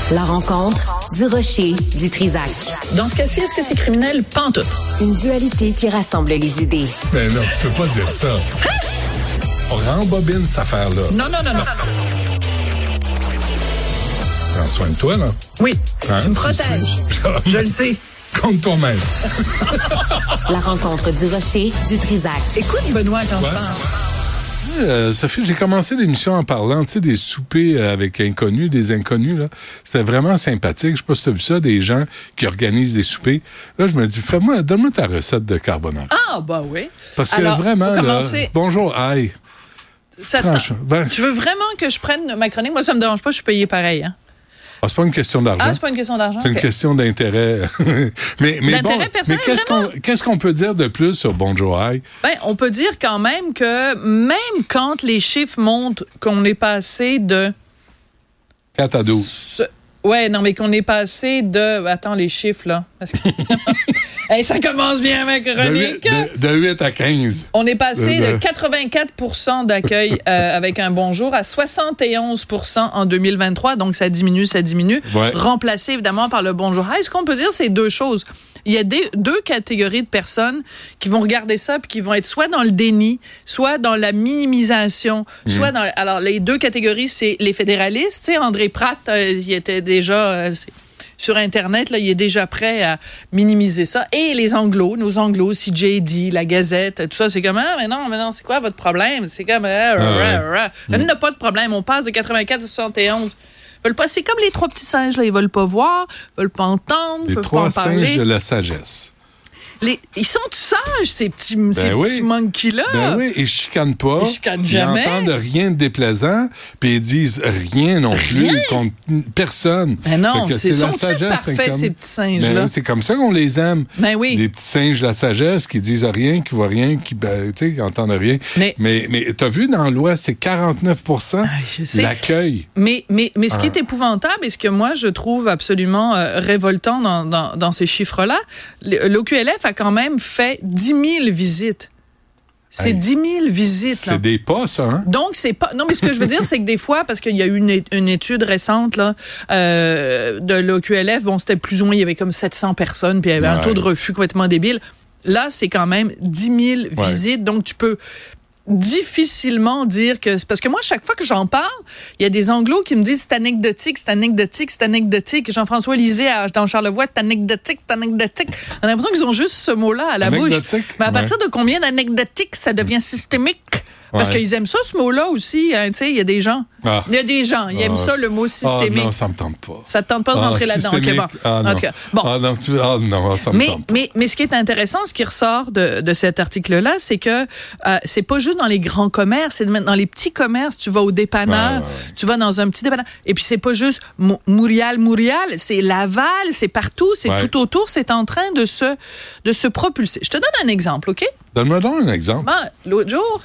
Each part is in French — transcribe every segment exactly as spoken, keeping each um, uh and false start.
La rencontre du rocher du Trisac. Dans ce cas-ci, est-ce que c'est criminel? Pantoute. Une dualité qui rassemble les idées. Mais non, tu peux pas dire ça. Hein? On rembobine cette affaire-là. Non, non, non, non. Prends soin de toi, là. Oui, hein? Tu me protèges. Je, Je le sais. Contre toi-même. La rencontre du rocher du Trisac. Écoute, Benoît, quand ouais. je parle. Euh, Sophie, j'ai commencé l'émission en parlant, tu sais, des soupers avec inconnus, des inconnus, là. C'était vraiment sympathique. Je sais pas si tu as vu ça, des gens qui organisent des soupers. Là, je me dis, fais-moi, donne-moi ta recette de carbonara. Ah, bah oui. Parce que Alors, vraiment, là, commencer... bonjour, aïe. Ben... Tu veux vraiment que je prenne ma chronique? Moi, ça me dérange pas, je suis payé pareil, hein. Ah, c'est pas une question d'argent. Ah, c'est pas une question d'argent. C'est okay. une question d'intérêt. mais mais d'intérêt bon, personnel, mais qu'est-ce qu'on, qu'est-ce qu'on peut dire de plus sur Bonjour Aïe? Ben, on peut dire quand même que même quand les chiffres montrent qu'on est passé de... quatre à douze. Ce... Ouais, non, mais qu'on est passé de... Attends, les chiffres, là. Parce que... hey, ça commence bien, ma chronique. De, de, de huit à quinze. On est passé de, de quatre-vingt-quatre pour cent d'accueil euh, avec un bonjour à soixante et onze pour cent en deux mille vingt-trois. Donc, ça diminue, ça diminue. Ouais. Remplacé, évidemment, par le bonjour. Ah, ce qu'on peut dire, c'est deux choses. Il y a des, deux catégories de personnes qui vont regarder ça puis qui vont être soit dans le déni, soit dans la minimisation, mmh. soit dans... Alors, les deux catégories, c'est les fédéralistes. Tu sais, André Pratt, euh, il était déjà... Euh, sur Internet, là, il est déjà prêt à minimiser ça. Et les anglos, nos anglos, C J D, la Gazette, tout ça, c'est comme, ah, mais non, mais non, c'est quoi votre problème? C'est comme, ah, ah, ouais. ah, ah. Mmh. n'a pas de problème. On passe de quatre-vingt-quatre à soixante et onze. Ils veulent pas, c'est comme les trois petits singes, là. Ils veulent pas voir, ils veulent pas entendre, ils veulent pas en parler. Les trois singes de la sagesse. Les, ils sont sages, ces petits, ben ces oui. petits monkeys-là. Ben oui, ils chicanent pas. Ils chicanent jamais. Ils n'entendent rien de déplaisant, puis ils disent rien non plus rien. contre personne. Ben non, c'est, c'est sont-ils parfaits, comme... ces petits singes-là? Ben, c'est comme ça qu'on les aime. Ben oui. Les petits singes de la sagesse qui disent rien, qui voient rien, qui, ben, tu sais, qui entendent rien. Mais, mais, mais t'as vu, dans l'Ouest, c'est quarante-neuf pour cent ah, l'accueil. Mais, mais, mais ce ah. qui est épouvantable et ce que moi, je trouve absolument euh, révoltant dans, dans, dans ces chiffres-là, l'O Q L F a quand même fait dix mille visites. C'est hey, dix mille visites. C'est là. des pas, ça, hein? Donc, c'est pas... Non, mais ce que je veux dire, c'est que des fois, parce qu'il y a eu une, une étude récente là, euh, de l'O Q L F, bon, c'était plus ou moins, il y avait comme sept cents personnes, puis il y avait ouais. un taux de refus complètement débile. Là, c'est quand même dix mille ouais. visites, donc tu peux difficilement dire que... Parce que moi, chaque fois que j'en parle, il y a des anglos qui me disent c'est anecdotique, c'est anecdotique, c'est anecdotique. Jean-François Lisée dans Charlevoix, c'est anecdotique, c'est anecdotique. On a l'impression qu'ils ont juste ce mot-là à la bouche. Mais à partir ouais. de combien d'anecdotiques ça devient systémique? Parce ouais. qu'ils aiment ça, ce mot-là aussi. Hein, tu sais, il y a des gens. Ah. Il y a des gens, ils ah. aiment ça, le mot systémique. Ah non, ça me tente pas. Ça te tente pas de ah, rentrer là-dedans. OK, bon. Ah, en tout cas, bon. Ah non, tu... ah, non ça me mais, tente pas. Mais, mais ce qui est intéressant, ce qui ressort de, de cet article-là, c'est que euh, c'est pas juste dans les grands commerces, c'est dans les petits commerces. Tu vas au dépanneur, ouais, ouais, ouais. tu vas dans un petit dépanneur. Et puis, c'est pas juste Montréal, Montréal, c'est Laval, c'est partout, c'est ouais. tout autour. C'est en train de se, de se propulser. Je te donne un exemple, OK? Donne-moi donc un exemple. Bon, l'autre jour...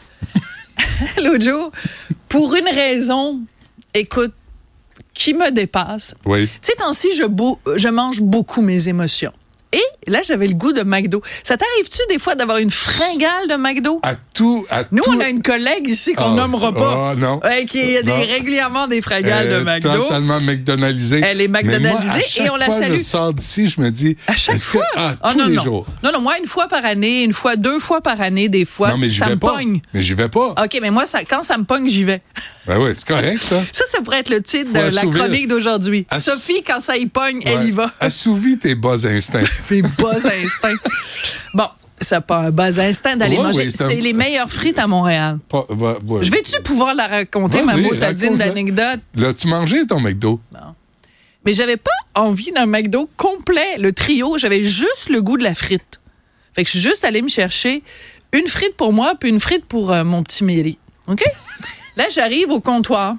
L'autre jour, pour une raison, écoute, qui me dépasse. Oui. Tu sais, tant-ci, je, beau, je mange beaucoup mes émotions. Et là, j'avais le goût de McDo. Ça t'arrive-tu des fois d'avoir une fringale de McDo? À tout, à Nous, tout... on a une collègue ici qu'on oh, nommera pas. Oh, non. Ouais, qui a des, régulièrement des fringales Elle de McDo. Totalement McDonaldisée. Elle est McDonaldisée et on la salue. Chaque fois que je sors d'ici, je me dis... À chaque fois? Que, ah, oh, tous non, les non. jours. Non, non, moi, une fois par année, une fois, deux fois par année, des fois, non, mais j'y ça vais me pas. pogne. Mais j'y vais pas. OK, mais moi, ça, quand ça me pogne, j'y vais. Ben oui, c'est correct, ça. Ça, ça pourrait être le titre Faut de assouvir. la chronique d'aujourd'hui. Ass... Sophie, quand ça y pogne, ouais. elle y va. Assouvis tes bas instincts. Tes bas instincts. Bon, ça n'a pas un bas instinct d'aller ouais, manger. Oui, c'est, c'est un... les meilleures frites à Montréal. Pas, ouais, ouais. Je vais-tu pouvoir la raconter, ouais, ma oui, motadine d'anecdote? L'as-tu mangé, ton McDo? Non. Mais j'avais pas envie d'un McDo complet, le trio. J'avais juste le goût de la frite. Fait que je suis juste allée me chercher une frite pour moi puis une frite pour euh, mon petit Méry. OK? Là, j'arrive au comptoir.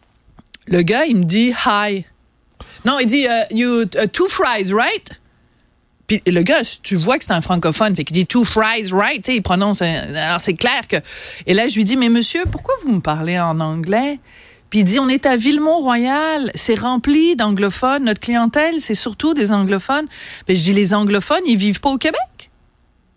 Le gars, il me dit « Hi ». Non, il dit uh, « You uh, two fries, right? » Puis le gars, tu vois que c'est un francophone, fait qu'il dit « two fries, right? » Tu sais, il prononce... Alors, c'est clair que... Et là, je lui dis « Mais monsieur, pourquoi vous me parlez en anglais? » Puis il dit « On est à Villemont-Royal, c'est rempli d'anglophones. Notre clientèle, c'est surtout des anglophones. » Puis je dis « Les anglophones, ils vivent pas au Québec? »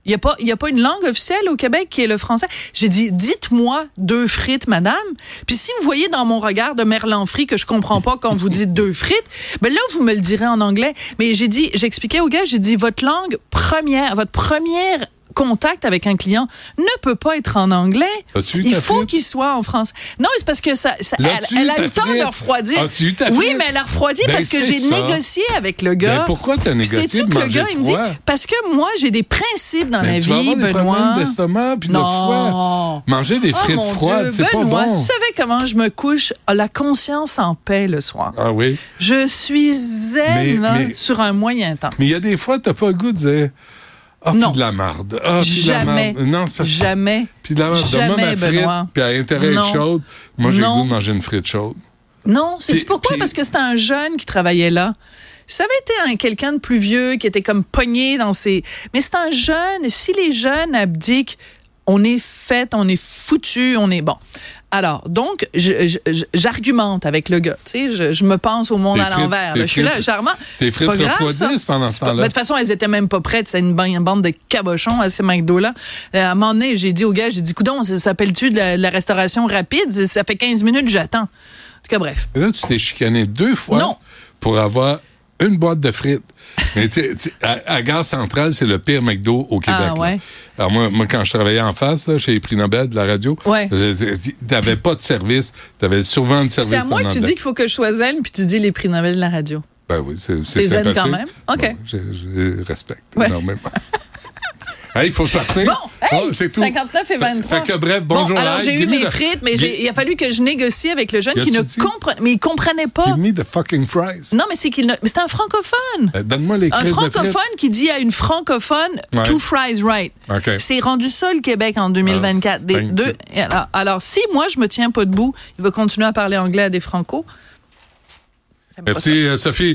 Il n'y a pas, il y a pas une langue officielle au Québec qui est le français. J'ai dit, dites-moi deux frites, madame. Puis si vous voyez dans mon regard de merlan frit que je comprends pas quand vous dites deux frites, ben là, vous me le direz en anglais. Mais j'ai dit, j'expliquais au gars, j'ai dit, votre langue première, votre première contact avec un client ne peut pas être en anglais. Il faut qu'il soit en français. Non, c'est parce que ça, ça elle, elle a eu le temps de refroidir. Oui, mais elle a refroidi ben parce que j'ai ça. négocié avec le gars. Ben pourquoi tu as négocié de manger le gars, il me dit, parce que moi, j'ai des principes dans ben, la tu vie, vas avoir des Benoît. problèmes d'estomac puis de foie. Manger des frites oh, froides, c'est pas bon. Si tu savais comment je me couche, la conscience en paix le soir. Ah oui? Je suis zen mais, mais, sur un moyen temps. Mais il y a des fois, tu n'as pas le goût de dire... Ah, puis de la marde. Ah, puis de la marde. Non, c'est parce... Jamais. Puis de la marde. Donne-moi ma frite, puis à l'intérieur être chaude. Moi, j'ai le goût de manger une frite chaude. Non, sais-tu pourquoi? Puis... Parce que c'était un jeune qui travaillait là. Ça avait été un, quelqu'un de plus vieux qui était comme pogné dans ses... Mais c'est un jeune, et si les jeunes abdiquent, on est fait, on est foutu, on est bon. Alors, donc, je, je, j'argumente avec le gars. Tu sais, je, je me pense au monde tes à l'envers. Frites, là. Je suis là, charmant. Tes frites refroidissent pendant ce temps-là. De toute façon, elles étaient même pas prêtes. C'était une, une bande de cabochons à ces McDo-là. Euh, à un moment donné, j'ai dit au gars, j'ai dit, coudonc, ça s'appelle-tu de la, de la restauration rapide? Ça fait quinze minutes, j'attends. En tout cas, bref. Et là, tu t'es chicané deux fois non. pour avoir une boîte de frites. Mais t'sais, t'sais, à, à Gare Centrale, c'est le pire McDo au Québec. Ah, ouais. Alors moi, moi, quand je travaillais en face, là, chez les Prix Nobel de la radio, ouais. t'avais pas de service. T'avais souvent de service. C'est à moi que tu dis qu'il faut que je sois zen, puis tu dis les Prix Nobel de la radio. Ben oui, c'est, c'est T'es sympathique. zen quand même? OK. Bon, je, je respecte ouais. énormément. Hey, il faut se partir. Bon, hey, oh, c'est tout. cinquante-neuf et vingt-trois. Fait, fait que bref, bonjour. Bon, alors hey, j'ai eu mes the... frites, mais j'ai, il a fallu que je négocie avec le jeune qui ne comprenait, mais il comprenait pas. Give me the fucking fries. Non, mais c'est qu'il, ne... mais c'est un francophone. Euh, donne-moi les Un francophone qui dit à une francophone, ouais. two fries right. Okay. C'est rendu ça le Québec en deux mille vingt-quatre. Des deux. Alors, alors, si moi je me tiens pas debout, il va continuer à parler anglais à des francos. Merci, euh, Sophie.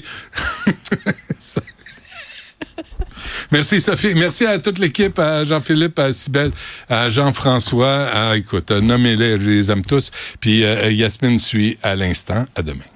Merci, Sophie. Merci à toute l'équipe, à Jean-Philippe, à Cybèle, à Jean-François. À, écoute, nommez-les, je les aime tous. Puis euh, Yasmine suit à l'instant. À demain.